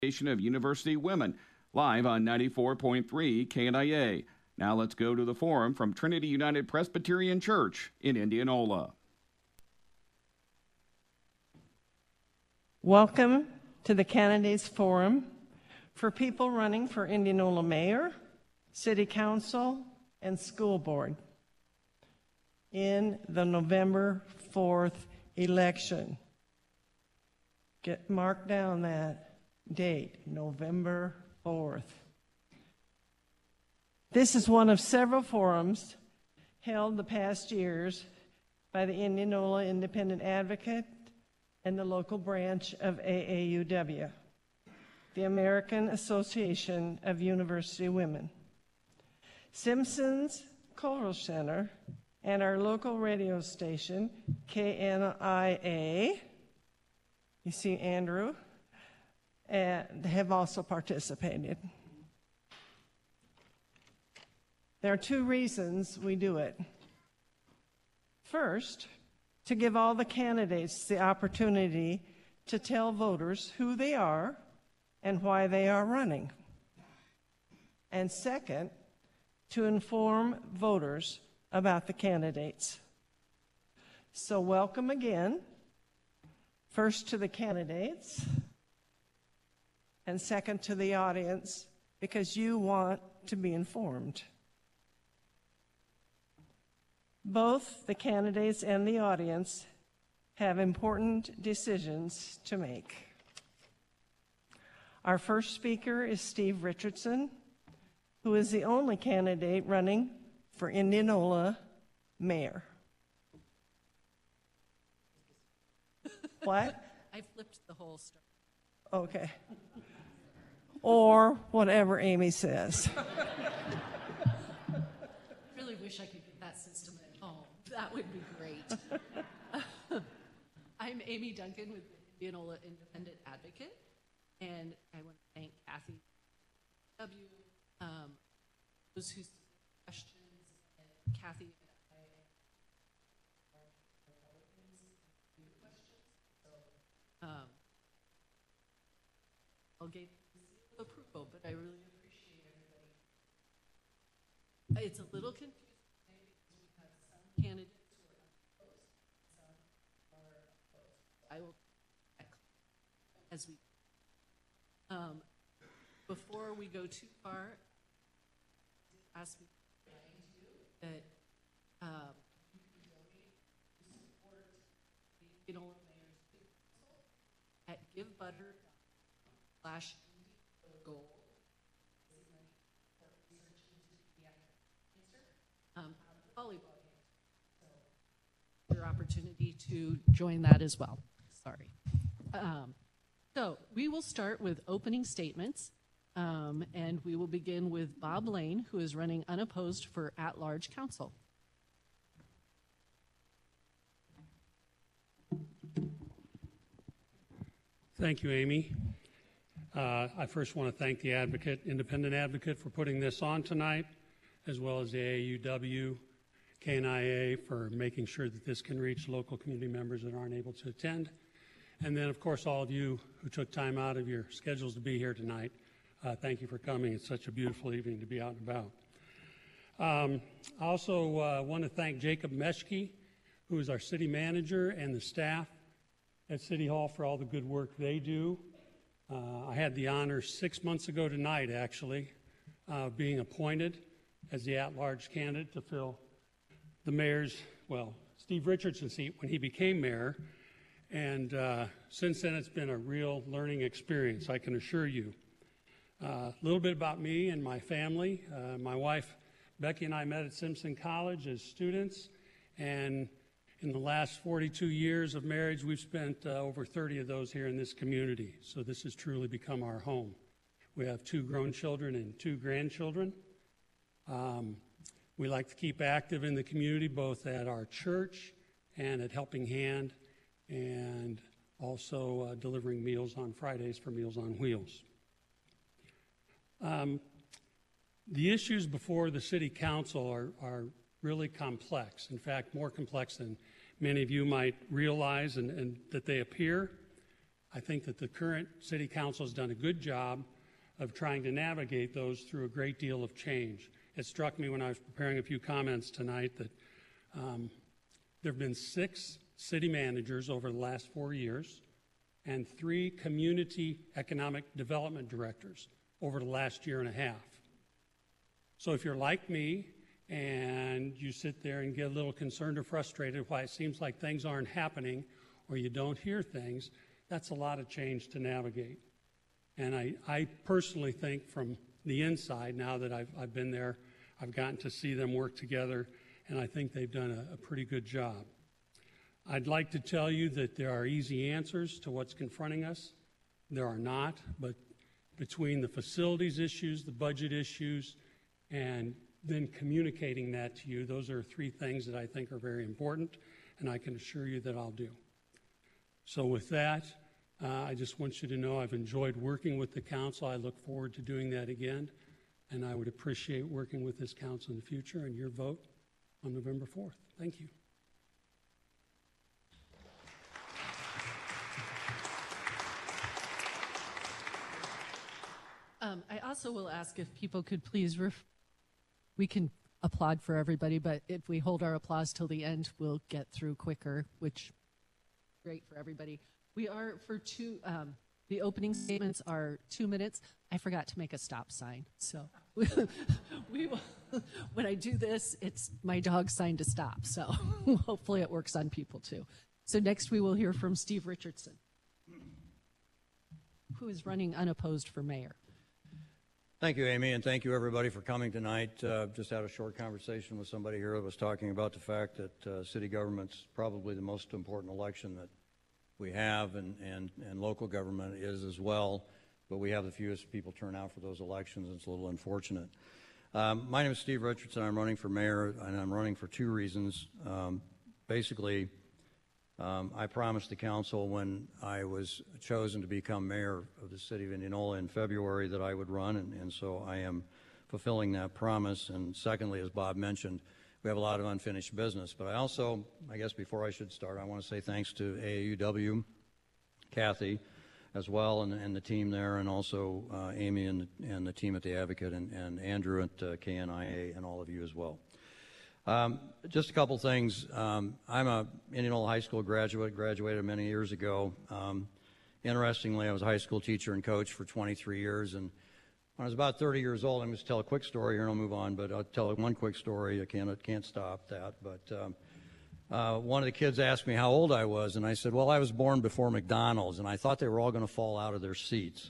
Of University Women, live on 94.3 KNIA. Now let's go to the forum from Trinity United Presbyterian Church in Indianola. Welcome to the Candidates Forum for people running for Indianola Mayor, City Council, and School Board in the November 4th election. Mark down that date, November 4th. This is one of several forums held the past years by the Indianola Independent Advocate and the local branch of AAUW, the American Association of University Women. Simpson's Cultural Center and our local radio station, KNIA, you see Andrew, and have also participated. There are two reasons we do it. First, to give all the candidates the opportunity to tell voters who they are and why they are running. And second, to inform voters about the candidates. So welcome again, first to the candidates, and second to the audience, because you want to be informed. Both the candidates and the audience have important decisions to make. Our first speaker is Steve Richardson, who is the only candidate running for Indianola Mayor. What? I flipped the whole story. Okay. Or whatever Amy says. Really wish I could get that system at home. That would be great. I'm Amy Duncan with the Indianola Independent Advocate, and I want to thank Kathy W. Those who submitted questions, and Kathy and I I'll give approval, but I really appreciate everybody. It's a little confusing because we have some candidates who are unopposed, some are opposed. I will as we before we go too far, ask me that you can donate to support the Indianola Mayor's Council at givebutter.com/gold. Volleyball game. So your opportunity to join that as well. Sorry. So we will start with opening statements, and we will begin with Bob Lane, who is running unopposed for at-large council. Thank you, Amy. I first want to thank the Independent Advocate, for putting this on tonight, as well as the AAUW, KNIA for making sure that this can reach local community members that aren't able to attend. And then, of course, all of you who took time out of your schedules to be here tonight. Thank you for coming. It's such a beautiful evening to be out and about. I also want to thank Jacob Meschke, who is our city manager, and the staff at City Hall for all the good work they do. I had the honor 6 months ago tonight, actually, being appointed as the at-large candidate to fill the mayor's, Steve Richardson's seat when he became mayor. And since then, it's been a real learning experience, I can assure you. A little bit about me and my family. My wife, Becky, and I met at Simpson College as students, and in the last 42 years of marriage, we've spent over 30 of those here in this community. So this has truly become our home. We have 2 grown children and 2 grandchildren. We like to keep active in the community, both at our church and at Helping Hand, and also delivering meals on Fridays for Meals on Wheels. The issues before the City Council are really complex. In fact, more complex than many of you might realize and that they appear. I think that the current city council has done a good job of trying to navigate those through a great deal of change. It struck me when I was preparing a few comments tonight that there have been 6 city managers over the last 4 years and 3 community economic development directors over the last year and a half. So if you're like me and you sit there and get a little concerned or frustrated why it seems like things aren't happening or you don't hear things, that's a lot of change to navigate. And I personally think from the inside, now that I've been there, I've gotten to see them work together, and I think they've done a pretty good job. I'd like to tell you that there are easy answers to what's confronting us. There are not, but between the facilities issues, the budget issues, and then communicating that to you, those are 3 things that I think are very important, and I can assure you that I'll do. So with that, I just want you to know I've enjoyed working with the council. I look forward to doing that again, and I would appreciate working with this council in the future and your vote on November 4th. Thank you. I also will ask if people could please, we can applaud for everybody, but if we hold our applause till the end, we'll get through quicker, which is great for everybody. We are the opening statements are 2 minutes. I forgot to make a stop sign, so we will, when I do this, it's my dog's sign to stop, so hopefully it works on people too. So next we will hear from Steve Richardson, who is running unopposed for mayor. Thank you, Amy, and thank you, everybody, for coming tonight. Just had a short conversation with somebody here that was talking about the fact that city government's probably the most important election that we have, and local government is as well, but we have the fewest people turn out for those elections, and it's a little unfortunate. My name is Steve Richardson. I'm running for mayor, and I'm running for 2 reasons. Basically, I promised the council when I was chosen to become mayor of the city of Indianola in February that I would run, and so I am fulfilling that promise. And secondly, as Bob mentioned, we have a lot of unfinished business. But I also, I guess before I should start, I want to say thanks to AAUW, Kathy, as well, and the team there, and also Amy and the team at the Advocate, and Andrew at KNIA, and all of you as well. Just a couple things. I'm a Indianola High School graduated many years ago. Interestingly, I was a high school teacher and coach for 23 years, and when I was about 30 years old, I'm going to tell a quick story here and I'll move on, but I'll tell one quick story. I can't stop that, but one of the kids asked me how old I was, and I said, well, I was born before McDonald's, and I thought they were all going to fall out of their seats.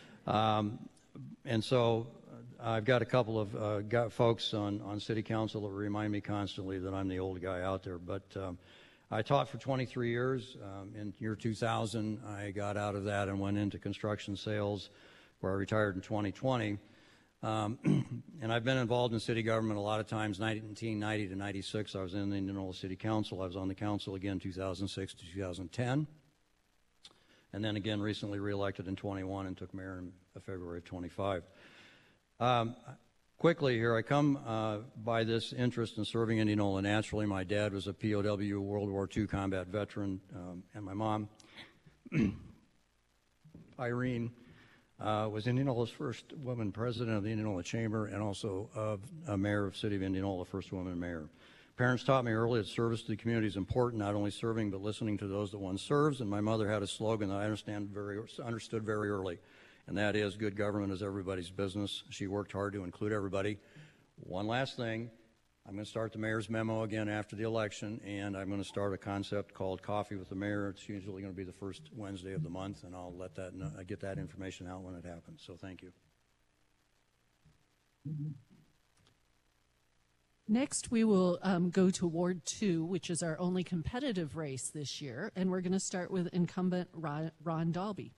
And so I've got a couple of folks on city council that remind me constantly that I'm the old guy out there. But I taught for 23 years. In year 2000, I got out of that and went into construction sales, where I retired in 2020. And I've been involved in city government a lot of times. 1990 to 96, I was in the Indianola City Council. I was on the council again 2006 to 2010. And then again recently reelected in 21 and took mayor in February of 25. Quickly here, I come by this interest in serving Indianola naturally. My dad was a POW World War II combat veteran, and my mom, Irene, was Indianola's first woman president of the Indianola Chamber, and also a mayor of the city of Indianola, first woman mayor. Parents taught me early that service to the community is important, not only serving but listening to those that one serves, and my mother had a slogan that I understood very early, and that is, good government is everybody's business. She worked hard to include everybody. One last thing, I'm going to start the mayor's memo again after the election, and I'm going to start a concept called Coffee with the Mayor. It's usually going to be the first Wednesday of the month, and I'll let that get that information out when it happens. So thank you. Next, we will go to Ward 2, which is our only competitive race this year, and we're going to start with incumbent Ron Dalby.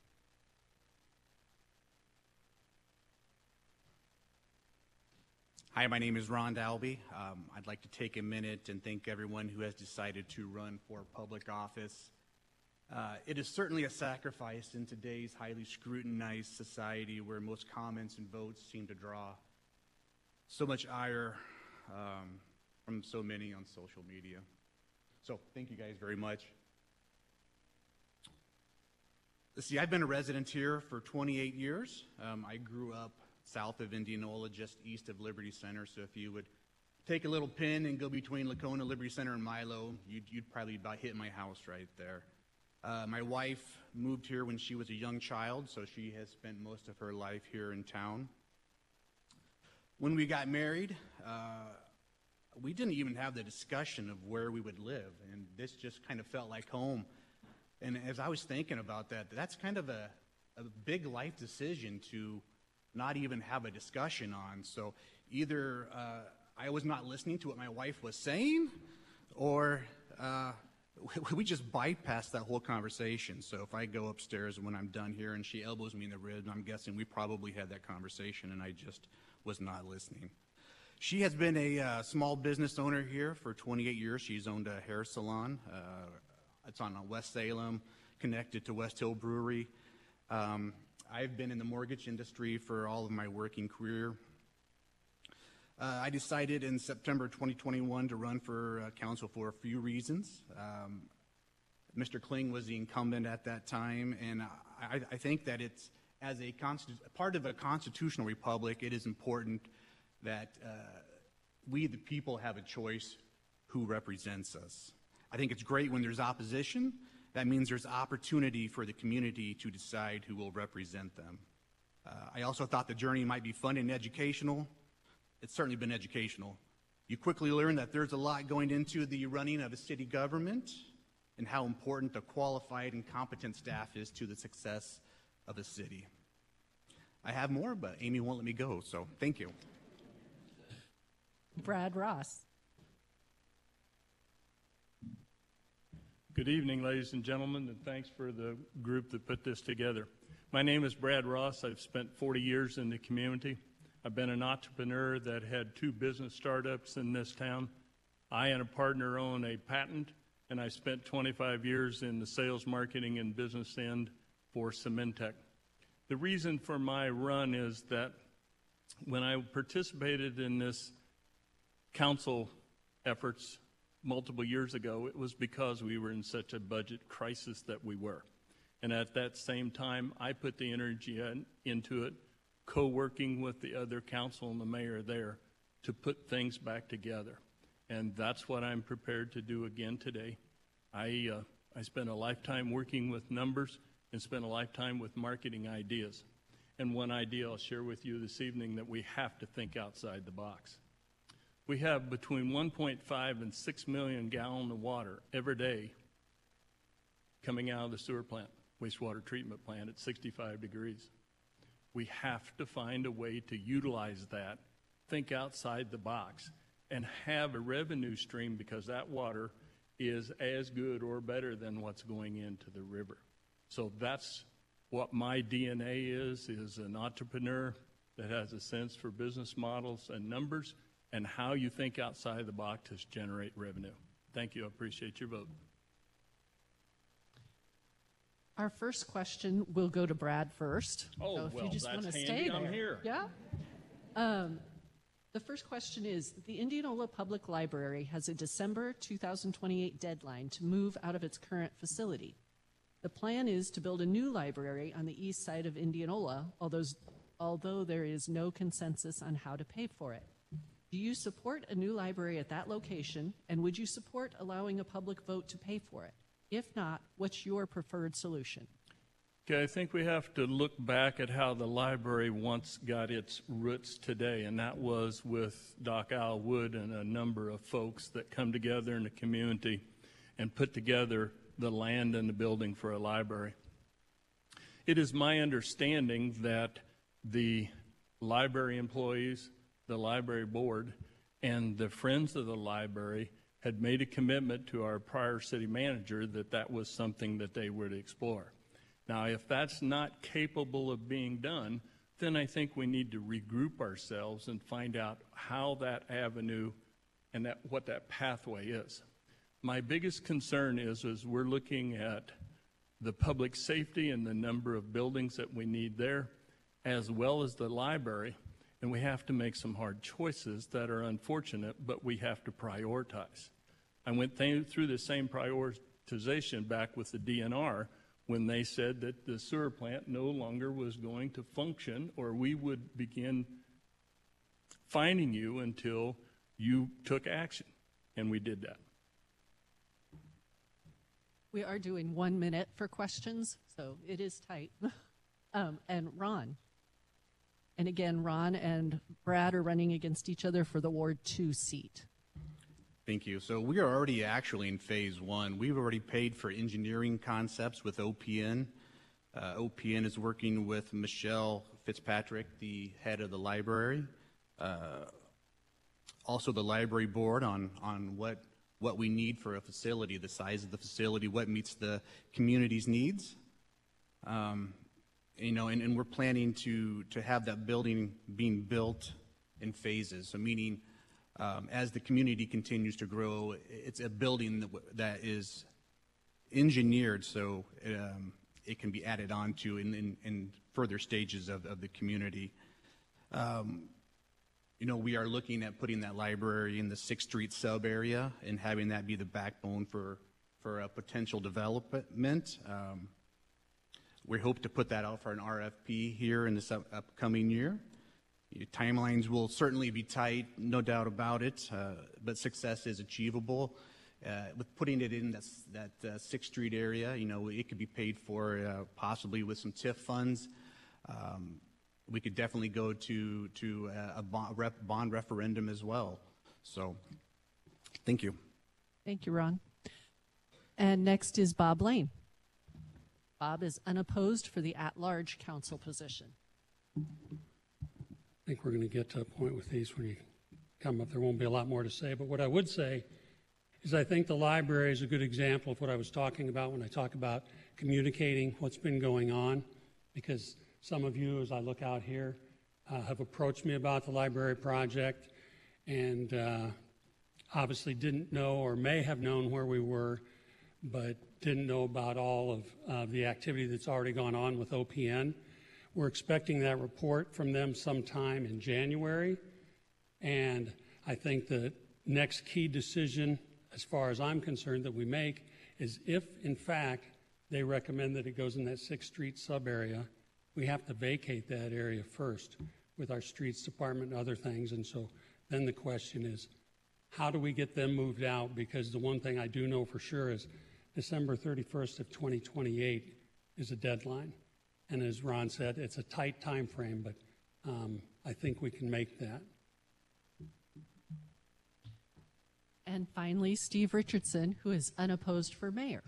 Hi, my name is Ron Dalby. I'd like to take a minute and thank everyone who has decided to run for public office. It is certainly a sacrifice in today's highly scrutinized society where most comments and votes seem to draw so much ire from so many on social media. So thank you guys very much. Let's see, I've been a resident here for 28 years. I grew up south of Indianola, just east of Liberty Center. So if you would take a little pin and go between Lacona, Liberty Center, and Milo, you'd probably about hit my house right there. My wife moved here when she was a young child, so she has spent most of her life here in town. When we got married, we didn't even have the discussion of where we would live, and this just kind of felt like home. And as I was thinking about that, that's kind of a big life decision to not even have a discussion on. So either I was not listening to what my wife was saying, or we just bypassed that whole conversation. So if I go upstairs when I'm done here and she elbows me in the rib, I'm guessing we probably had that conversation and I just was not listening. She has been a small business owner here for 28 years. She's owned a hair salon. It's on West Salem, connected to West Hill Brewery. I've been in the mortgage industry for all of my working career. I decided in September 2021 to run for council for a few reasons. Mr. Kling was the incumbent at that time, and I think that it's, as a part of a constitutional republic, it is important that we, the people, have a choice who represents us. I think it's great when there's opposition. That means there's opportunity for the community to decide who will represent them. I also thought the journey might be fun and educational. It's certainly been educational. You quickly learn that there's a lot going into the running of a city government and how important a qualified and competent staff is to the success of a city. I have more, but Amy won't let me go, so thank you. Brad Ross. Good evening, ladies and gentlemen, and thanks for the group that put this together. My name is Brad Ross. I've spent 40 years in the community. I've been an entrepreneur that had 2 business startups in this town. I and a partner own a patent, and I spent 25 years in the sales, marketing, and business end for Cementech. The reason for my run is that when I participated in this council efforts multiple years ago, it was because we were in such a budget crisis that we were. And at that same time, I put the energy into it, co-working with the other council and the mayor there to put things back together. And that's what I'm prepared to do again today. I spent a lifetime working with numbers and spent a lifetime with marketing ideas. And one idea I'll share with you this evening, that we have to think outside the box. We have between 1.5 and 6 million gallons of water every day coming out of the sewer plant, wastewater treatment plant at 65 degrees. We have to find a way to utilize that, think outside the box, and have a revenue stream, because that water is as good or better than what's going into the river. So that's what my DNA is an entrepreneur that has a sense for business models and numbers, and how you think outside the box to generate revenue. Thank you. I appreciate your vote. Our first question will go to Brad first. Oh, so if well, you just that's want to handy. stay there. I'm here. Yeah. The first question is, the Indianola Public Library has a December 2028 deadline to move out of its current facility. The plan is to build a new library on the east side of Indianola, although there is no consensus on how to pay for it. Do you support a new library at that location, and would you support allowing a public vote to pay for it? If not, what's your preferred solution? Okay, I think we have to look back at how the library once got its roots today, and that was with Doc Al Wood and a number of folks that come together in the community and put together the land and the building for a library. It is my understanding that the library employees, the library board, and the Friends of the Library had made a commitment to our prior city manager that that was something that they would explore. Now, if that's not capable of being done, then I think we need to regroup ourselves and find out how that avenue and what that pathway is. My biggest concern is we're looking at the public safety and the number of buildings that we need there, as well as the library. And we have to make some hard choices that are unfortunate, but we have to prioritize. I went through the same prioritization back with the DNR when they said that the sewer plant no longer was going to function, or we would begin fining you until you took action. And we did that. We are doing 1 minute for questions, so it is tight. And Ron. And again, Ron and Brad are running against each other for the Ward 2 seat. Thank you. So we are already actually in phase one. We've already paid for engineering concepts with OPN. OPN is working with Michelle Fitzpatrick, the head of the library. Also the library board on what we need for a facility, the size of the facility, what meets the community's needs. You know, and we're planning to have that building being built in phases. So meaning, as the community continues to grow, it's a building that is engineered so it can be added on to in further stages of the community. You know, we are looking at putting that library in the 6th Street sub area and having that be the backbone for a potential development. We hope to put that out for an RFP here in this upcoming year. Timelines will certainly be tight, no doubt about it, but success is achievable. With putting it in that 6th Street area, you know, it could be paid for possibly with some TIF funds. We could definitely go to a bond referendum as well. So, thank you. Thank you, Ron. And next is Bob Lane. Bob is unopposed for the at-large council position. I think we're going to get to a point with these when you come up. There won't be a lot more to say, but what I would say is I think the library is a good example of what I was talking about when I talk about communicating what's been going on, because some of you, as I look out here, have approached me about the library project and obviously didn't know or may have known where we were, but didn't know about all of the activity that's already gone on with OPN. We're expecting that report from them sometime in January, and I think the next key decision, as far as I'm concerned, that we make is if, in fact, they recommend that it goes in that 6th Street sub-area, we have to vacate that area first with our streets department and other things. And so then the question is, how do we get them moved out? Because the one thing I do know for sure is December 31st of 2028 is a deadline. And as Ron said, it's a tight time frame, but I think we can make that. And finally, Steve Richardson, who is unopposed for mayor.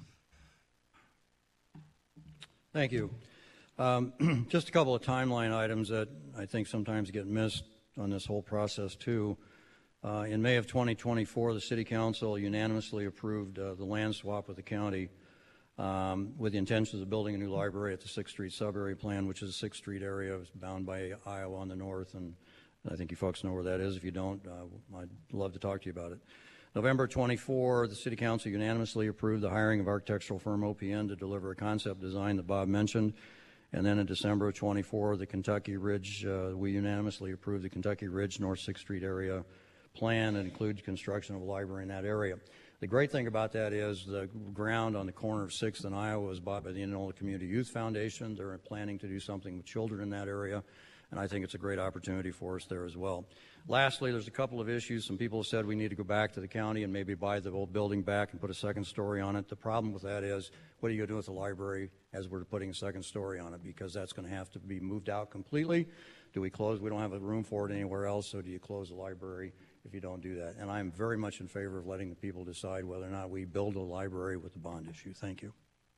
Thank you. Just a couple of timeline items that I think sometimes get missed on this whole process too. In May of 2024, the City Council unanimously approved the land swap with the county with the intentions of building a new library at the 6th Street sub-area plan, which is the 6th Street area. It's bound by Iowa on the north, and I think you folks know where that is. If you don't, I'd love to talk to you about it. November 24, the City Council unanimously approved the hiring of architectural firm OPN to deliver a concept design that Bob mentioned. And then in December of 24, the Kentucky Ridge, we unanimously approved the Kentucky Ridge North 6th Street area plan that includes construction of a library in that area. The great thing about that is the ground on the corner of 6th and Iowa was bought by the Indianola Community Youth Foundation. They're planning to do something with children in that area, and I think it's a great opportunity for us there as well. Lastly, there's a couple of issues. Some people have said we need to go back to the county and maybe buy the old building back and put a second story on it. The problem with that is, what are you going to do with the library as we're putting a second story on it? Because that's going to have to be moved out completely. Do we close? We don't have a room for it anywhere else, so do you close the library if you don't do that? And I'm very much in favor of letting the people decide whether or not we build a library with the bond issue. Thank you.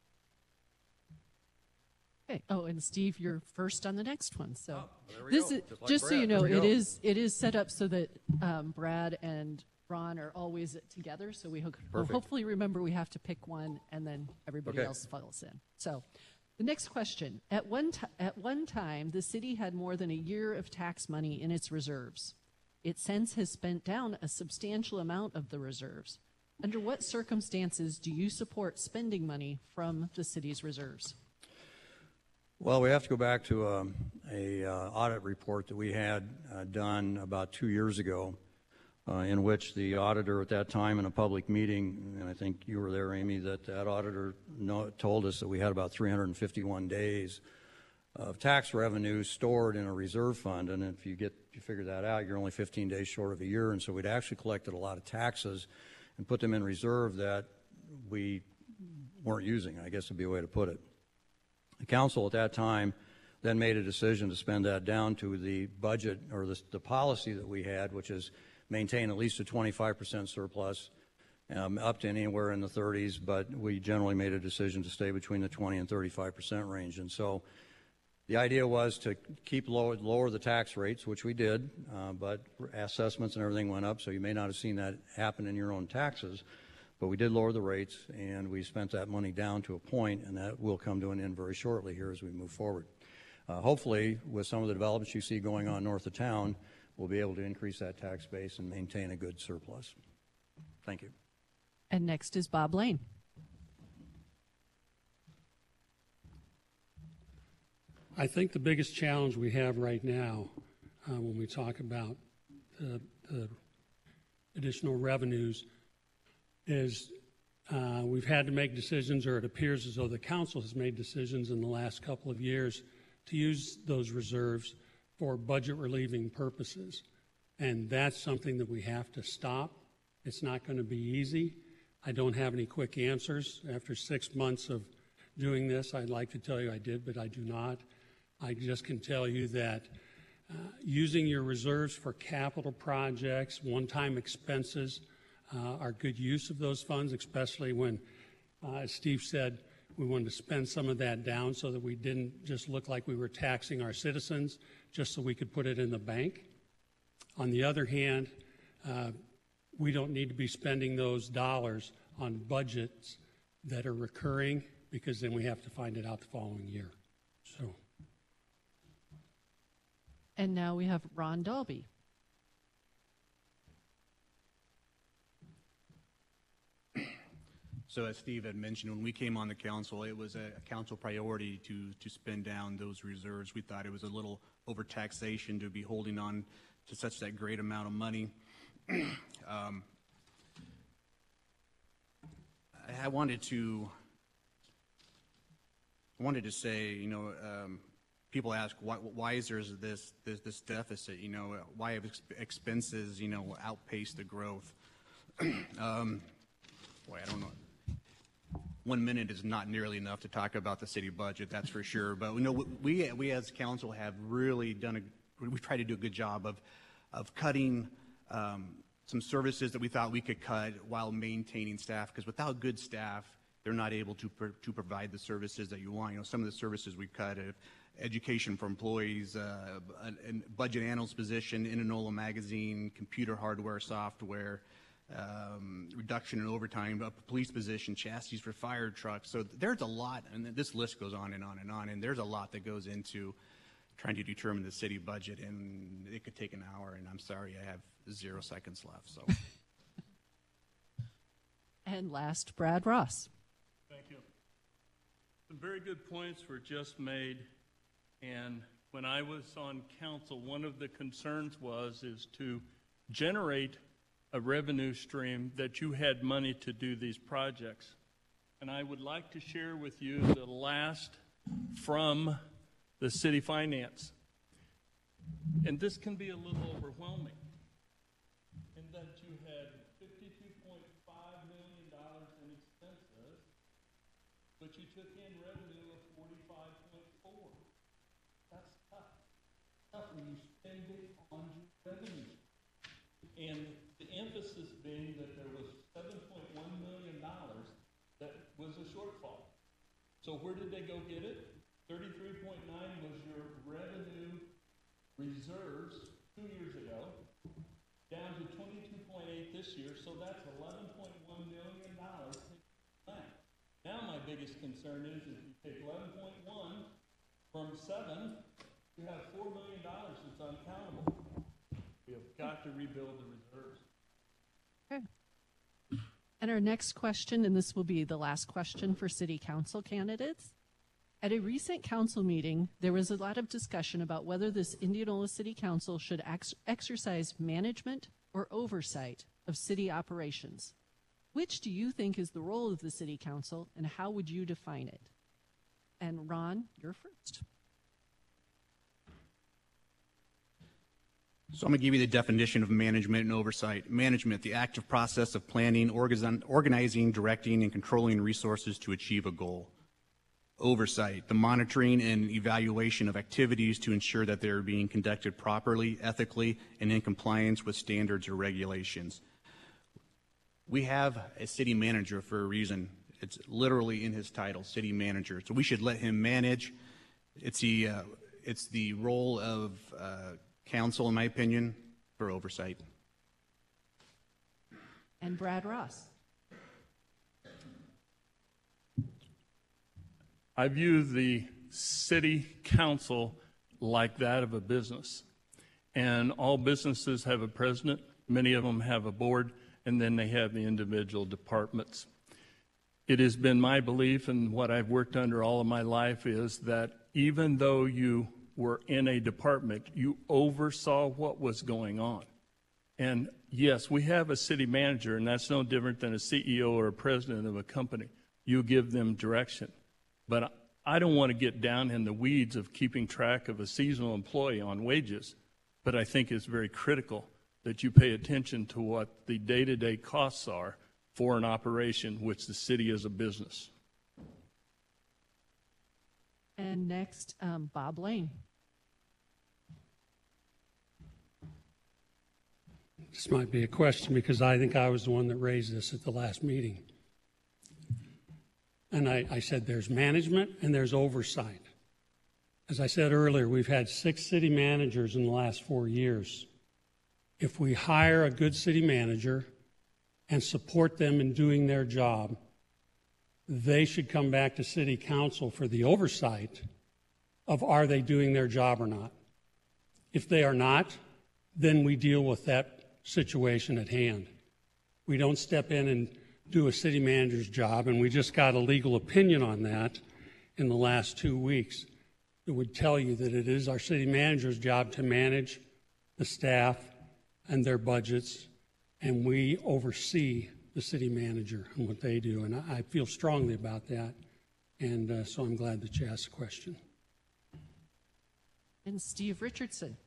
Okay. Oh, and Steve, you're first on the next one. So there we this go. is Just like just so Brad. you know, There we go. it is set up so that Brad and Ron are always together. So we'll Perfect. hopefully remember we have to pick one, and then everybody Okay. else falls in. So the next question: at one time, the city had more than a year of tax money in its reserves. It since has spent down a substantial amount of the reserves. Under what circumstances do you support spending money from the city's reserves? Well, we have to go back to a audit report that we had done about 2 years ago in which the auditor at that time in a public meeting, and I think you were there, Amy, that auditor told us that we had about 351 days of tax revenue stored in a reserve fund, and if you figure that out, you're only 15 days short of a year, and so we'd actually collected a lot of taxes and put them in reserve that we weren't using, I guess would be a way to put it. The council at that time then made a decision to spend that down to the budget or the policy that we had, which is maintain at least a 25% surplus, up to anywhere in the 30s, but we generally made a decision to stay between the 20 and 35% range. And so the idea was to keep lower the tax rates, which we did, but assessments and everything went up, so you may not have seen that happen in your own taxes, but we did lower the rates, and we spent that money down to a point, and that will come to an end very shortly here as we move forward. Hopefully, with some of the developments you see going on north of town, we'll be able to increase that tax base and maintain a good surplus. Thank you. And next is Bob Lane. I think the biggest challenge we have right now when we talk about the additional revenues is we've had to make decisions, or it appears as though the council has made decisions in the last couple of years to use those reserves for budget relieving purposes. And that's something that we have to stop. It's not going to be easy. I don't have any quick answers. After 6 months of doing this, I'd like to tell you I did, but I do not. I just can tell you that using your reserves for capital projects, one-time expenses, are good use of those funds, especially when, as Steve said, we wanted to spend some of that down so that we didn't just look like we were taxing our citizens just so we could put it in the bank. On the other hand, we don't need to be spending those dollars on budgets that are recurring, because then we have to find it out the following year. So. And now we have Ron Dalby. So as Steve had mentioned, when we came on the council, it was a council priority to spend down those reserves. We thought it was a little overtaxation to be holding on to such that great amount of money. I wanted to say, you know, people ask why is there this deficit? You know, why have expenses, you know, outpaced the growth? Boy, I don't know. 1 minute is not nearly enough to talk about the city budget, that's for sure. But you know, we as council have really we tried to do a good job of cutting some services that we thought we could cut while maintaining staff, because without good staff, they're not able to provide the services that you want. You know, some of the services we cut, education for employees, a budget analyst position, Indianola Magazine, computer hardware, software, reduction in overtime, a police position, chassis for fire trucks. So there's a lot, and this list goes on and on and on, and there's a lot that goes into trying to determine the city budget, and it could take an hour, and I'm sorry, I have 0 seconds left. So. And last, Brad Ross. Thank you. Some very good points were just made, and when I was on council, one of the concerns is to generate a revenue stream that you had money to do these projects. And I would like to share with you the last from the city finance. And this can be a little overwhelming, in that you had $52.5 million in expenses, but you took in revenue of 45.4. That's tough. Tough when you spend it on your revenue. And the emphasis being that there was $7.1 million that was a shortfall. So where did they go get it? 33.9 was your revenue reserves 2 years ago, down to 22.8 this year, so that's $11.1 million. Now my biggest concern is if you take 11.1 from 7, you have $4 million that's uncountable. We have got to rebuild the reserves. Okay. And our next question, and this will be the last question for city council candidates. At a recent council meeting, there was a lot of discussion about whether this Indianola City Council should exercise management or oversight of city operations? Which do you think is the role of the city council, and how would you define it? And Ron, you're first. So I'm going to give you the definition of management and oversight. Management, the active process of planning, organizing, directing, and controlling resources to achieve a goal. Oversight, the monitoring and evaluation of activities to ensure that they're being conducted properly, ethically, and in compliance with standards or regulations. We have a city manager for a reason. It's literally in his title, city manager. So we should let him manage. It's the role of council, in my opinion, for oversight. And Brad Ross. I view the city council like that of a business. And all businesses have a president, many of them have a board, and then they have the individual departments. It has been my belief, and what I've worked under all of my life, is that even though you were in a department, you oversaw what was going on. And yes, we have a city manager, and that's no different than a CEO or a president of a company. You give them direction. But I don't want to get down in the weeds of keeping track of a seasonal employee on wages, but I think it's very critical that you pay attention to what the day-to-day costs are for an operation, which the city is a business. And next, Bob Lane. This might be a question because I think I was the one that raised this at the last meeting. And I said there's management and there's oversight. As I said earlier, we've had 6 city managers in the last 4 years. If we hire a good city manager and support them in doing their job, they should come back to city council for the oversight of are they doing their job or not. If they are not, then we deal with that situation at hand. We don't step in and do a city manager's job, and we just got a legal opinion on that in the last 2 weeks. It would tell you that it is our city manager's job to manage the staff and their budgets, and we oversee the city manager and what they do, and I feel strongly about that, and so I'm glad that you asked the question. And Steve Richardson.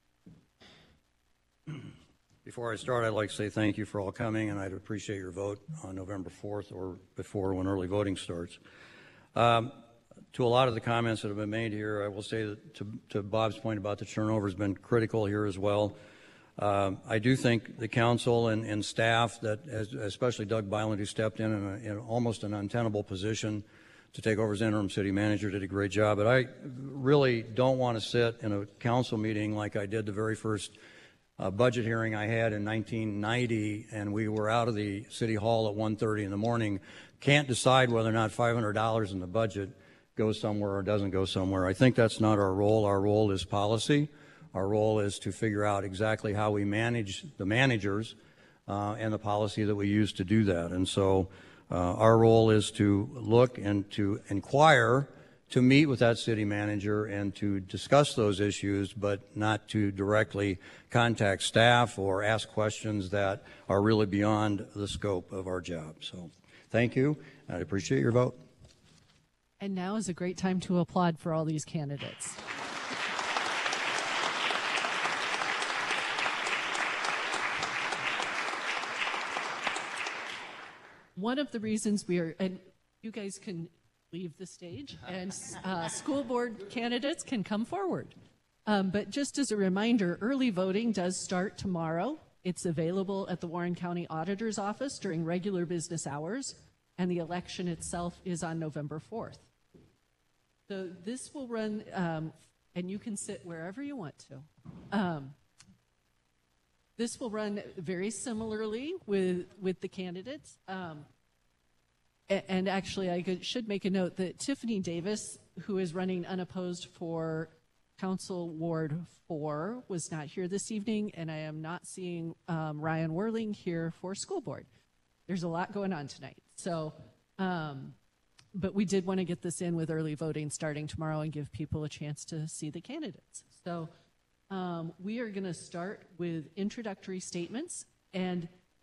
Before I start, I'd like to say thank you for all coming, and I'd appreciate your vote on November 4th or before when early voting starts. To a lot of the comments that have been made here, I will say that to Bob's point about the turnover has been critical here as well. I do think the council and staff, that especially Doug Byland, who stepped in almost an untenable position to take over as interim city manager, did a great job. But I really don't want to sit in a council meeting like I did the very first budget hearing I had in 1990, and we were out of the city hall at 1:30 in the morning, can't decide whether or not $500 in the budget goes somewhere or doesn't go somewhere. I think that's not our role. Our role is policy. Our role is to figure out exactly how we manage the managers and the policy that we use to do that. And so our role is to look and to inquire, to meet with that city manager and to discuss those issues, but not to directly contact staff or ask questions that are really beyond the scope of our job. So thank you. I appreciate your vote. And now is a great time to applaud for all these candidates. One of the reasons we are, and you guys can leave the stage, and school board candidates can come forward. But just as a reminder, early voting does start tomorrow. It's available at the Warren County Auditor's Office during regular business hours, and the election itself is on November 4th. So this will run, and you can sit wherever you want to. This will run very similarly with the candidates. And actually, I should make a note that Tiffany Davis, who is running unopposed for Council Ward 4, was not here this evening, and I am not seeing Ryan Worling here for school board. There's a lot going on tonight. So, but we did want to get this in with early voting starting tomorrow and give people a chance to see the candidates. So We are going to start with introductory statements, and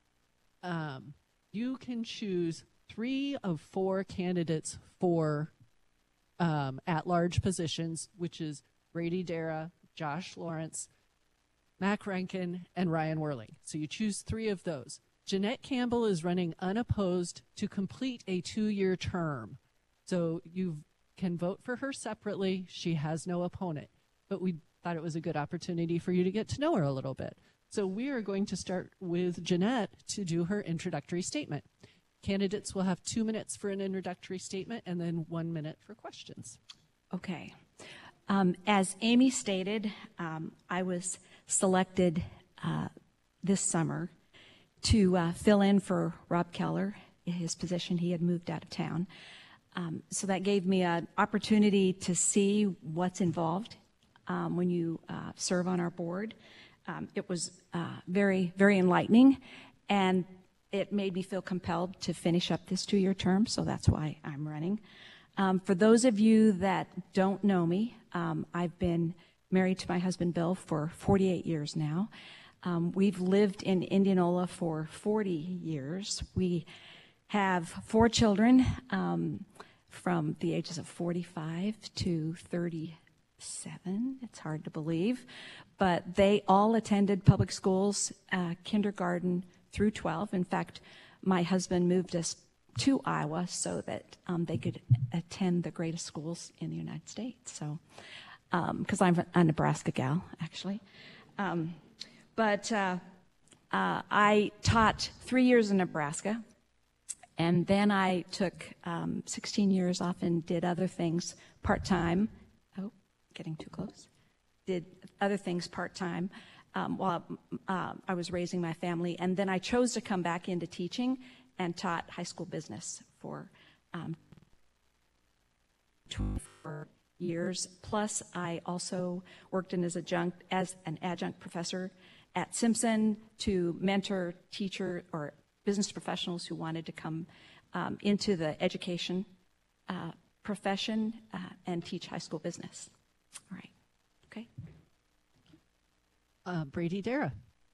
you can choose 3 of 4 candidates for at-large positions, which is Brady Dara, Josh Lawrence, Mac Rankin, and Ryan Worley. So you choose 3 of those. Jeanette Campbell is running unopposed to complete a 2-year term. So you can vote for her separately. She has no opponent. But we thought it was a good opportunity for you to get to know her a little bit. So we are going to start with Jeanette to do her introductory statement. Candidates will have 2 minutes for an introductory statement and then 1 minute for questions. Okay. As Amy stated, I was selected this summer to fill in for Rob Keller, his position. He had moved out of town. So that gave me an opportunity to see what's involved when you serve on our board. It was very, very enlightening, and it made me feel compelled to finish up this 2-year term, so that's why I'm running. For those of you that don't know me, I've been married to my husband Bill for 48 years now. We've lived in Indianola for 40 years. We have 4 children from the ages of 45 to 37. It's hard to believe, but they all attended public schools, kindergarten through 12. In fact, my husband moved us to Iowa so that they could attend the greatest schools in the United States. So, because I'm a Nebraska gal, actually. But I taught 3 years in Nebraska, and then I took 16 years off and did other things part-time. Oh, getting too close. Did other things part-time while I was raising my family, and then I chose to come back into teaching and taught high school business for 24 years. Plus, I also worked as an adjunct professor at Simpson to mentor teacher or business professionals who wanted to come into the education profession and teach high school business. All right. Okay. Brady Dara.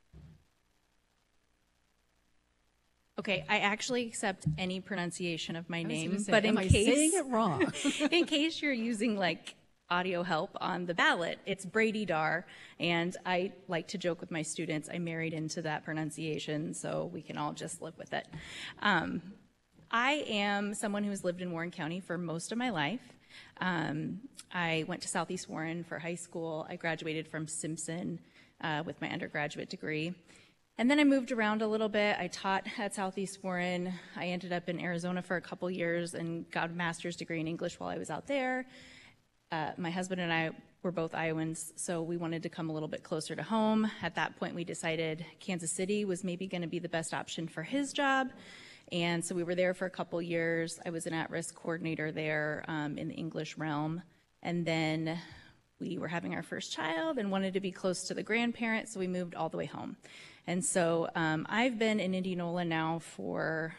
Okay, I actually accept any pronunciation of my name, Say, but in am case I saying it wrong? in case you're using like audio help on the ballot, it's Brady Dar, and I like to joke with my students, I married into that pronunciation, so we can all just live with it. I am someone who has lived in Warren County for most of my life. I went to Southeast Warren for high school. I graduated from Simpson with my undergraduate degree. And then I moved around a little bit. I taught at Southeast Warren. I ended up in Arizona for a couple years and got a master's degree in English while I was out there. My husband and I were both Iowans, so we wanted to come a little bit closer to home. At that point, we decided Kansas City was maybe going to be the best option for his job. And so we were there for a couple years. I was an at-risk coordinator there in the English realm. And then we were having our first child and wanted to be close to the grandparents, so we moved all the way home. And so I've been in Indianola now for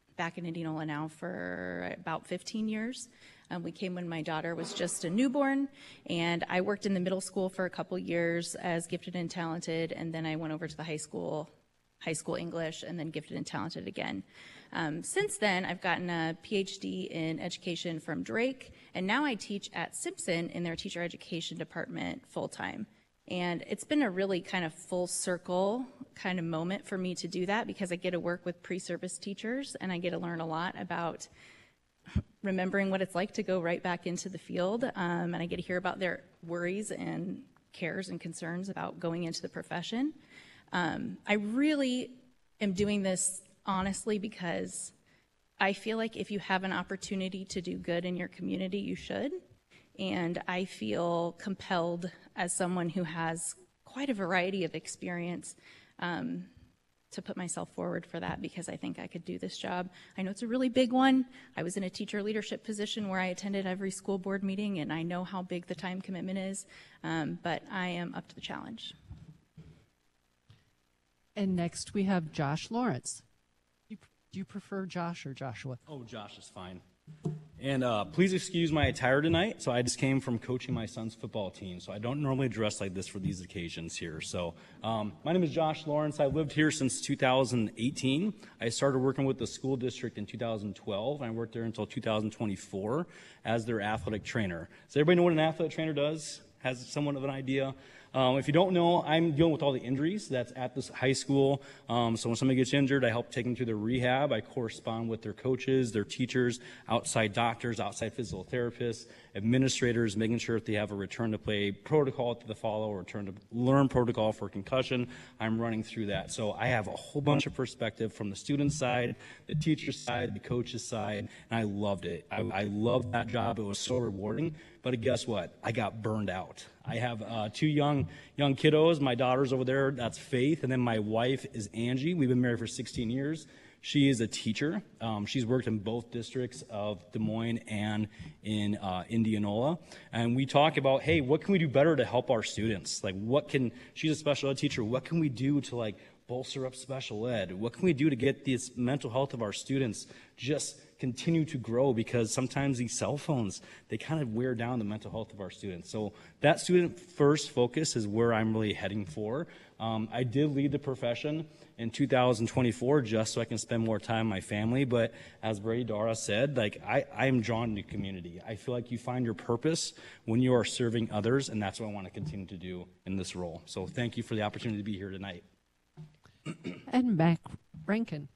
about 15 years. We came when my daughter was just a newborn, and I worked in the middle school for a couple years as gifted and talented, and then I went over to the high school English, and then gifted and talented again. Since then, I've gotten a PhD in education from Drake, and now I teach at Simpson in their teacher education department full-time. And it's been a really kind of full circle kind of moment for me to do that, because I get to work with pre-service teachers, and I get to learn a lot about remembering what it's like to go right back into the field, and I get to hear about their worries and cares and concerns about going into the profession. I really am doing this honestly because I feel like if you have an opportunity to do good in your community, you should. And I feel compelled as someone who has quite a variety of experience to put myself forward for that, because I think I could do this job. I know it's a really big one. I was in a teacher leadership position where I attended every school board meeting, and I know how big the time commitment is, but I am up to the challenge. And next we have Josh Lawrence. Do you prefer Josh or Joshua? Oh, Josh is fine. And please excuse my attire tonight. So I just came from coaching my son's football team. So I don't normally dress like this for these occasions here. So my name is Josh Lawrence. I've lived here since 2018. I started working with the school district in 2012. I worked there until 2024 as their athletic trainer. Does everybody know what an athletic trainer does? Has somewhat of an idea? If you don't know, I'm dealing with all the injuries that's at this high school. So when somebody gets injured, I help take them to their rehab. I correspond with their coaches, their teachers, outside doctors, outside physical therapists, administrators, making sure that they have a return to play protocol to follow, or return to learn protocol for concussion. I'm running through that. So I have a whole bunch of perspective from the student side, the teacher side, the coach's side, and I loved it. I loved that job. It was so rewarding. But guess what? I got burned out. I have two young kiddos. My daughter's over there. That's Faith. And then my wife is Angie. We've been married for 16 years. She is a teacher. She's worked in both districts of Des Moines and in Indianola. And we talk about, hey, what can we do better to help our students? Like, she's a special ed teacher. What can we do to, bolster up special ed? What can we do to get this mental health of our students just continue to grow? Because sometimes these cell phones, they kind of wear down the mental health of our students. So that student first focus is where I'm really heading for. I did leave the profession in 2024 just so I can spend more time with my family. But as Brady Dara said, I am drawn to community. I feel like you find your purpose when you are serving others, and that's what I want to continue to do in this role. So thank you for the opportunity to be here tonight. And Mac Rankin.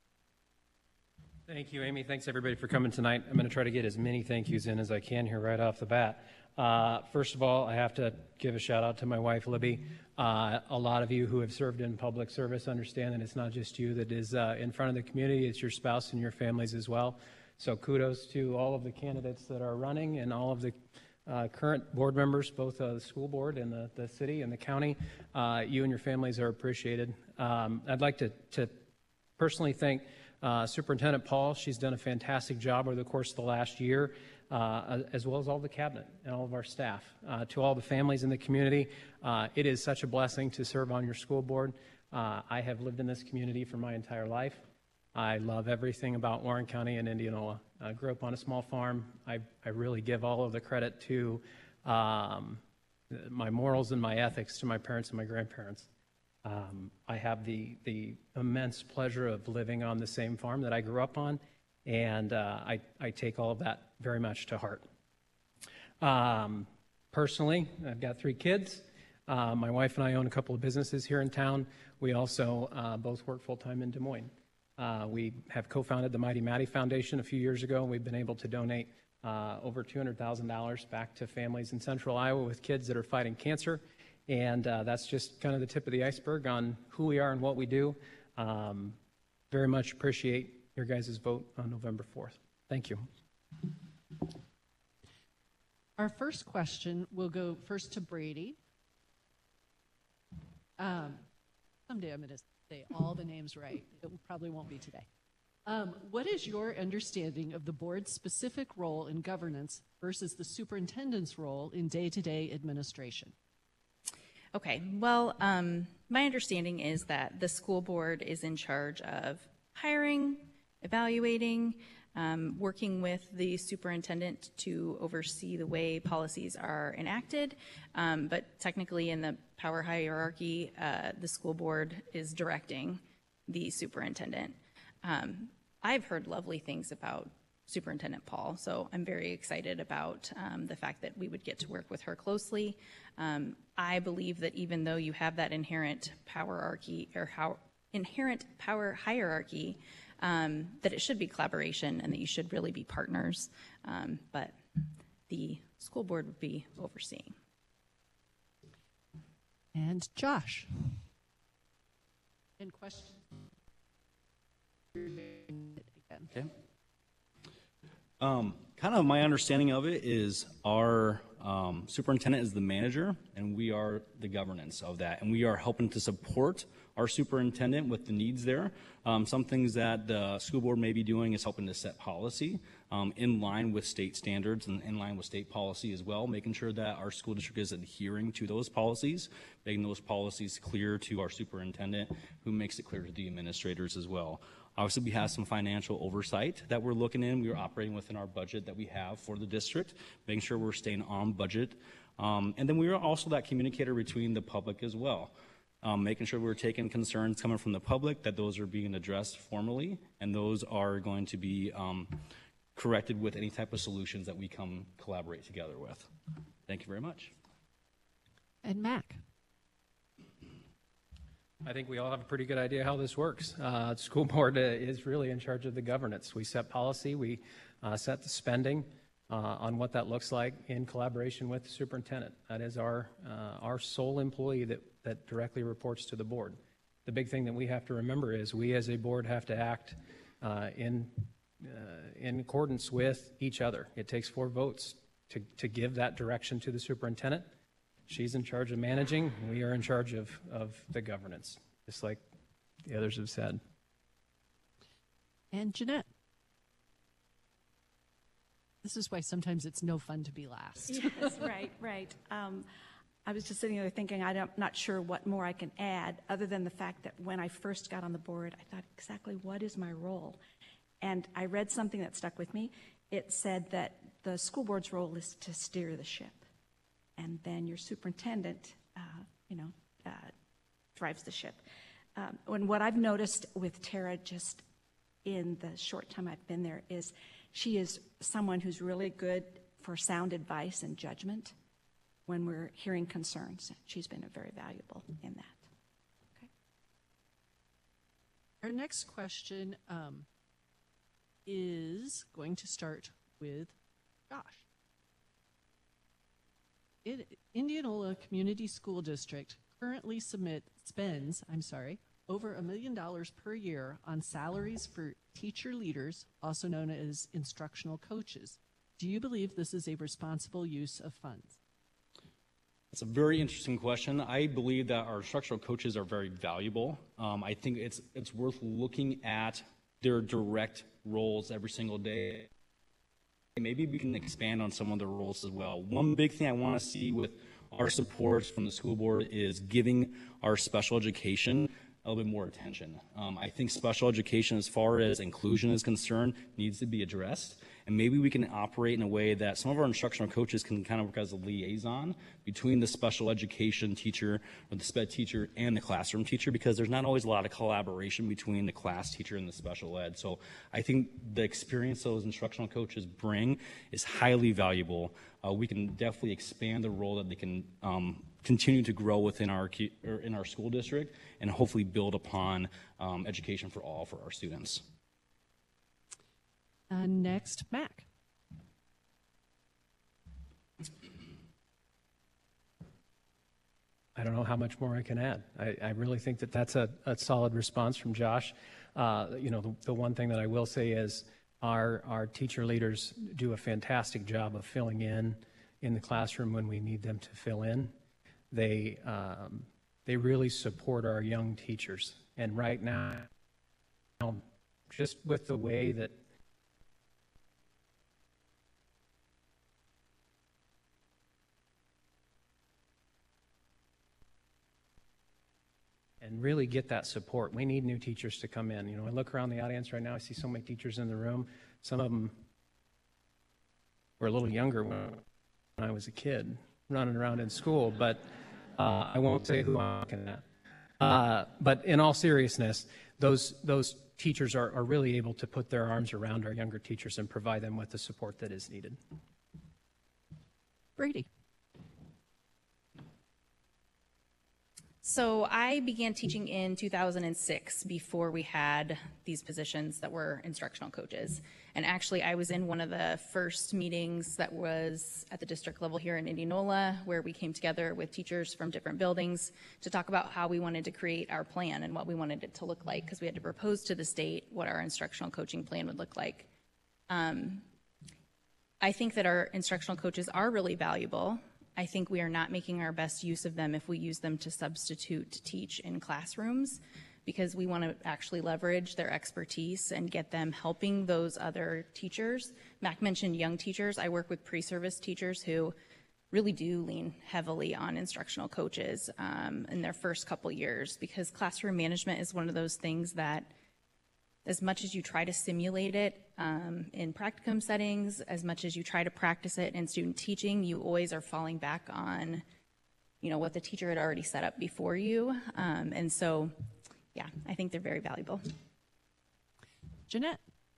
Thank you, Amy. Thanks, everybody, for coming tonight. I'm going to try to get as many thank yous in as I can here right off the bat. First of all, I have to give a shout out to my wife, Libby. A lot of you who have served in public service understand that it's not just you that is in front of the community, it's your spouse and your families as well. So kudos to all of the candidates that are running and all of the current board members, both the school board and the city and the county. You and your families are appreciated. I'd like to personally thank Superintendent Paul. She's done a fantastic job over the course of the last year, as well as all the cabinet and all of our staff. To all the families in the community, it is such a blessing to serve on your school board. I have lived in this community for my entire life. I love everything about Warren County and Indianola. I grew up on a small farm. I really give all of the credit to my morals and my ethics to my parents and my grandparents. I have the immense pleasure of living on the same farm that I grew up on, and I take all of that very much to heart. Personally, I've got 3 kids. My wife and I own a couple of businesses here in town. We also both work full-time in Des Moines. We have co-founded the Mighty Maddie Foundation a few years ago, and we've been able to donate over $200,000 back to families in central Iowa with kids that are fighting cancer. And that's just kind of the tip of the iceberg on who we are and what we do. Very much appreciate your guys' vote on November 4th. Thank you. Our first question will go first to Brady. Someday I'm going to say all the names right. It probably won't be today. What is your understanding of the board's specific role in governance versus the superintendent's role in day-to-day administration? Okay, well, my understanding is that the school board is in charge of hiring, evaluating, working with the superintendent to oversee the way policies are enacted, but technically in the power hierarchy, the school board is directing the superintendent. I've heard lovely things about Superintendent Paul, so I'm very excited about the fact that we would get to work with her closely. I believe that even though you have that inherent power hierarchy, that it should be collaboration and that you should really be partners, but the school board would be overseeing. And Josh. And questions? Okay. Kind of my understanding of it is our superintendent is the manager, and we are the governance of that, and we are helping to support our superintendent with the needs there. Some things that the school board may be doing is helping to set policy. in line with state standards and in line with state policy as well, making sure that our school district is adhering to those policies, making those policies clear to our superintendent, who makes it clear to the administrators as well. Obviously, we have some financial oversight that we're looking in. We are operating within our budget that we have for the district, making sure we're staying on budget. And then we are also that communicator between the public as well, making sure we're taking concerns coming from the public, that those are being addressed formally, and those are going to be corrected with any type of solutions that we come collaborate together with. Thank you very much. And Mac. I think we all have a pretty good idea how this works. The school board is really in charge of the governance. We set policy, we set the spending on what that looks like in collaboration with the superintendent. That is our sole employee that directly reports to the board. The big thing that we have to remember is we as a board have to act in accordance with each other. It takes 4 votes to give that direction to the superintendent. She's in charge of managing. We are in charge of the governance, just like the others have said. And Jeanette. This is why sometimes it's no fun to be last. Yes, right. I was just sitting there thinking, I'm not sure what more I can add, other than the fact that when I first got on the board, I thought, exactly what is my role? And I read something that stuck with me. It said that the school board's role is to steer the ship. And then your superintendent, drives the ship. And what I've noticed with Tara just in the short time I've been there is she is someone who's really good for sound advice and judgment when we're hearing concerns. She's been very valuable in that. Okay. Our next question is going to start with Josh. Indianola Community School District currently spends over $1 million per year on salaries for teacher leaders, also known as instructional coaches. Do you believe this is a responsible use of funds? It's a very interesting question. I believe that our instructional coaches are very valuable. I think it's worth looking at their direct roles every single day. Maybe we can expand on some of the roles as well. One big thing I want to see with our support from the school board is giving our special education a little bit more attention. I think special education, as far as inclusion is concerned, needs to be addressed. And maybe we can operate in a way that some of our instructional coaches can kind of work as a liaison between the special education teacher or the SPED teacher and the classroom teacher, because there's not always a lot of collaboration between the class teacher and the special ed. So I think the experience those instructional coaches bring is highly valuable. We can definitely expand the role that they can continue to grow within in our school district, and hopefully build upon education for all for our students. Next, Mac. I don't know how much more I can add. I really think that that's a solid response from Josh. The one thing that I will say is our teacher leaders do a fantastic job of filling in the classroom when we need them to fill in. They really support our young teachers. And right now, just with the way that and really get that support. We need new teachers to come in. I look around the audience right now, I see so many teachers in the room. Some of them were a little younger when I was a kid, running around in school, but I won't say who I'm looking at. But in all seriousness, those teachers are really able to put their arms around our younger teachers and provide them with the support that is needed. Brady. So I began teaching in 2006 before we had these positions that were instructional coaches. And actually I was in one of the first meetings that was at the district level here in Indianola, where we came together with teachers from different buildings to talk about how we wanted to create our plan and what we wanted it to look like, because we had to propose to the state what our instructional coaching plan would look like. I think that our instructional coaches are really valuable. I think we are not making our best use of them if we use them to substitute teach in classrooms. because we want to actually leverage their expertise and get them helping those other teachers. Mac mentioned young teachers. I work with pre-service teachers who really do lean heavily on instructional coaches in their first couple years, because classroom management is one of those things that, as much as you try to simulate it in practicum settings, as much as you try to practice it in student teaching, you always are falling back on, what the teacher had already set up before you. And so, yeah, I think they're very valuable. Jeanette.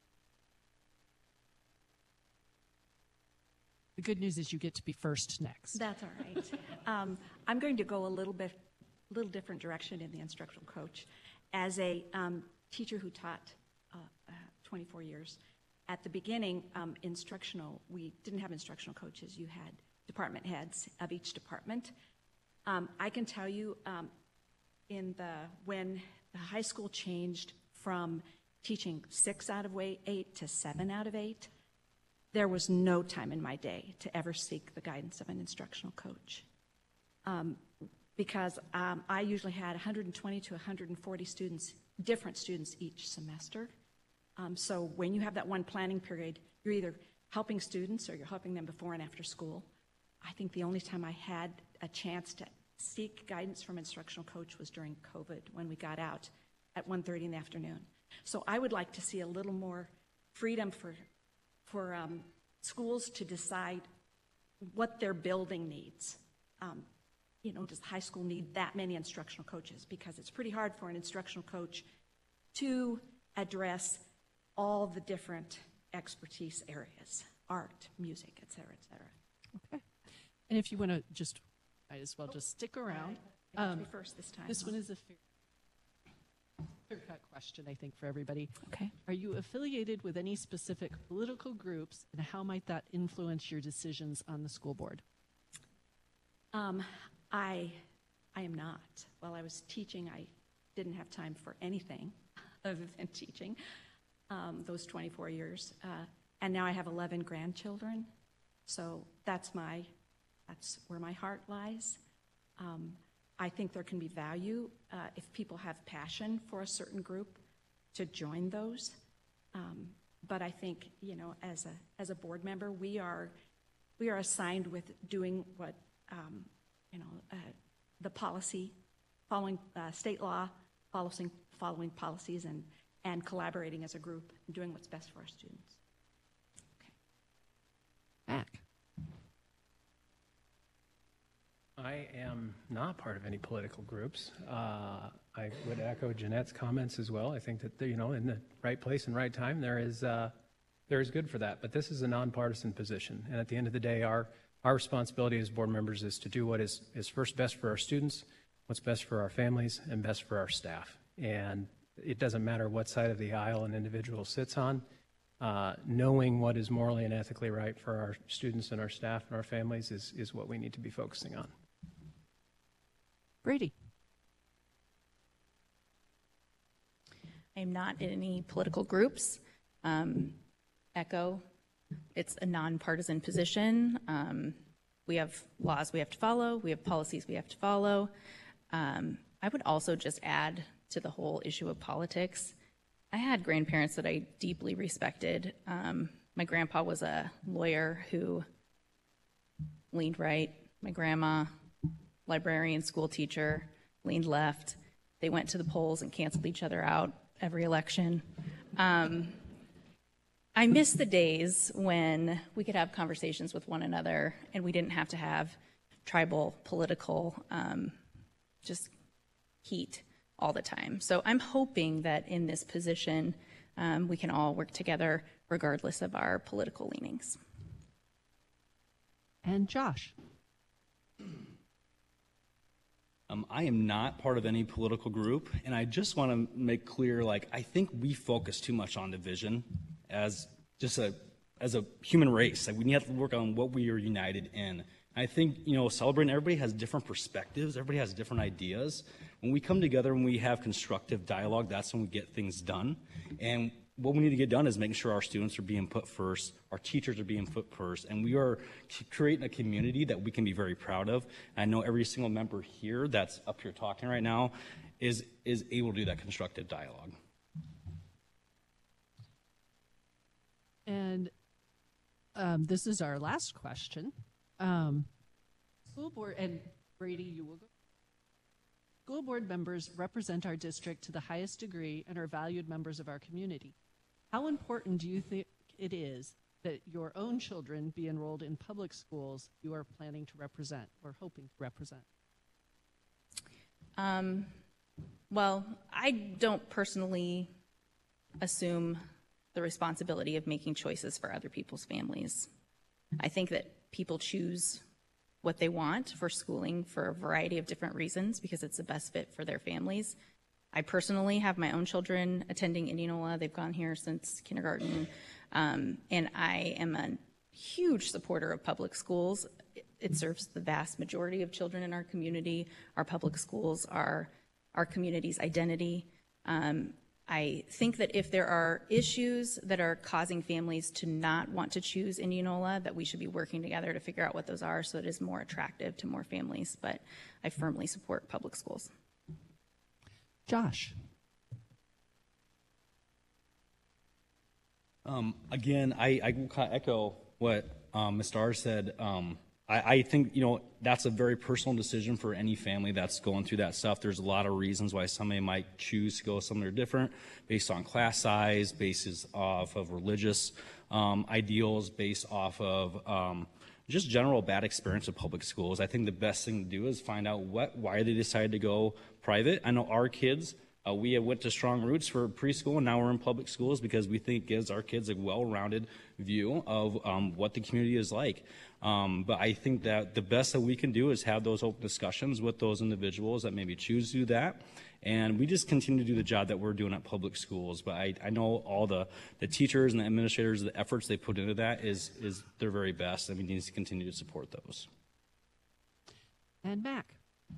The good news is you get to be first next. That's all right. I'm going to go a little different direction in the instructional coach. As a teacher who taught 24 years, at the beginning, we didn't have instructional coaches. You had department heads of each department. I can tell you, when the high school changed from teaching 6 out of 8 to 7 out of 8, there was no time in my day to ever seek the guidance of an instructional coach. Because I usually had 120 to 140 students, different students each semester. So when you have that one planning period, you're either helping students or you're helping them before and after school. I think the only time I had a chance to seek guidance from instructional coach was during COVID, when we got out at 1:30 in the afternoon. So I would like to see a little more freedom for schools to decide what their building needs. Does high school need that many instructional coaches? Because it's pretty hard for an instructional coach to address all the different expertise areas, art, music, et cetera, et cetera. Okay. And if you want to might as well just stick around. I get to be first this time. This one is a clear-cut question, I think, for everybody. Okay. Are you affiliated with any specific political groups, and how might that influence your decisions on the school board? I am not. While I was teaching, I didn't have time for anything other than teaching those 24 years. And now I have 11 grandchildren, so that's where my heart lies. I think there can be value if people have passion for a certain group to join those. But I think, as a board member, we are assigned with doing what the policy, following state law, following policies, and collaborating as a group and doing what's best for our students. Mac. I am not part of any political groups. I would echo Jeanette's comments as well. I think that, in the right place and right time, there is good for that. But this is a nonpartisan position. And at the end of the day, our responsibility as board members is to do what is first best for our students, what's best for our families, and best for our staff. And it doesn't matter what side of the aisle an individual sits on. Knowing what is morally and ethically right for our students and our staff and our families is what we need to be focusing on. Brady. I'm not in any political groups. Echo, it's a nonpartisan position. We have laws we have to follow. We have policies we have to follow. I would also just add to the whole issue of politics. I had grandparents that I deeply respected. My grandpa was a lawyer who leaned right. My grandma, librarian, school teacher, leaned left. They went to the polls and canceled each other out every election. I miss the days when we could have conversations with one another and we didn't have to have tribal, political, just heat all the time. So I'm hoping that in this position, we can all work together regardless of our political leanings. And Josh. I am not part of any political group, and I just want to make clear, I think we focus too much on division as a human race. We need to work on what we are united in. I think, celebrating, everybody has different perspectives, everybody has different ideas. When we come together and we have constructive dialogue, that's when we get things done. And what we need to get done is making sure our students are being put first, our teachers are being put first, and we are creating a community that we can be very proud of. I know every single member here that's up here talking right now is able to do that constructive dialogue. And this is our last question. School board, and Brady, you will go. School board members represent our district to the highest degree and are valued members of our community. How important do you think it is that your own children be enrolled in public schools you are planning to represent or hoping to represent? Well, I don't personally assume the responsibility of making choices for other people's families. I think that people choose what they want for schooling for a variety of different reasons because it's the best fit for their families. I personally have my own children attending Indianola. They've gone here since kindergarten, and I am a huge supporter of public schools. It serves the vast majority of children in our community. Our public schools are our community's identity. I think that if there are issues that are causing families to not want to choose Indianola, that we should be working together to figure out what those are so it is more attractive to more families. But I firmly support public schools. Josh. Again, I kind of echo what Ms. Starr said. I think, that's a very personal decision for any family that's going through that stuff. There's a lot of reasons why somebody might choose to go somewhere different based on class size, basis off of religious ideals, based off of just general bad experience with public schools. I think the best thing to do is find out why they decided to go private. I know our kids, we went to Strong Roots for preschool, and now we're in public schools because we think it gives our kids a well-rounded view of what the community is like. But I think that the best that we can do is have those open discussions with those individuals that maybe choose to do that. And we just continue to do the job that we're doing at public schools. But I know all the teachers and the administrators, the efforts they put into that is their very best, and we need to continue to support those. And Mac.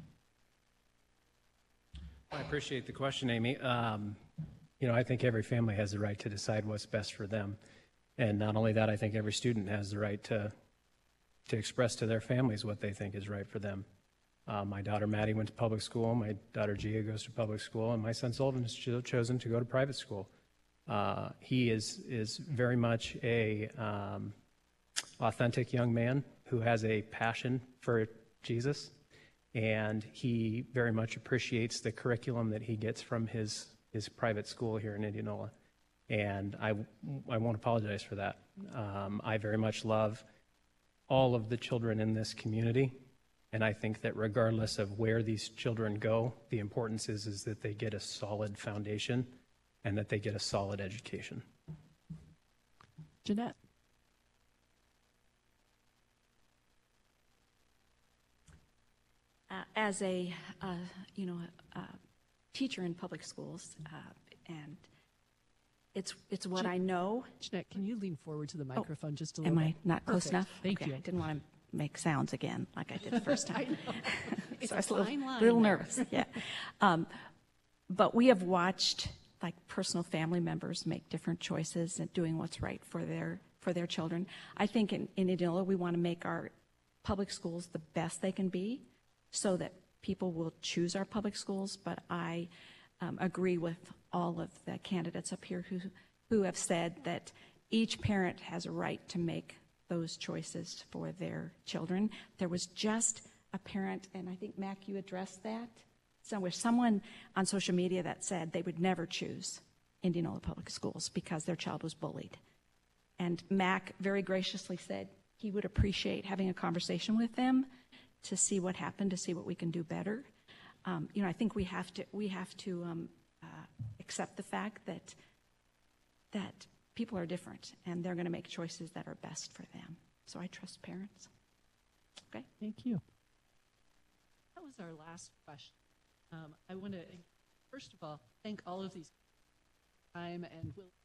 I appreciate the question, Amy. I think every family has the right to decide what's best for them. And not only that, I think every student has the right to express to their families what they think is right for them. My daughter Maddie went to public school, my daughter Gia goes to public school, and my son Sullivan has chosen to go to private school. He is very much a authentic young man who has a passion for Jesus, and he very much appreciates the curriculum that he gets from his private school here in Indianola. And I won't apologize for that. I very much love all of the children in this community, and I think that regardless of where these children go, the importance is that they get a solid foundation and that they get a solid education. Jeanette. As a teacher in public schools, and it's what I know. Jeanette, can you lean forward to the microphone just a little Am bit? I not close Perfect. enough? Thank Okay, you. I didn't want to make sounds again like I did the first time. It's So I was a a fine line little there. nervous. Yeah, but we have watched personal family members make different choices and doing what's right for their children. I think in Indianola we want to make our public schools the best they can be, so that people will choose our public schools. But I agree with all of the candidates up here who have said that each parent has a right to make those choices for their children. There was just a parent, and I think, Mac, you addressed that. So someone on social media that said they would never choose Indianola Public Schools because their child was bullied. And Mac very graciously said he would appreciate having a conversation with them to see what happened, to see what we can do better. I think we have to accept the fact that people are different, and they're going to make choices that are best for them. So I trust parents. Okay. Thank you. That was our last question. I want to, first of all, thank all of these time and will.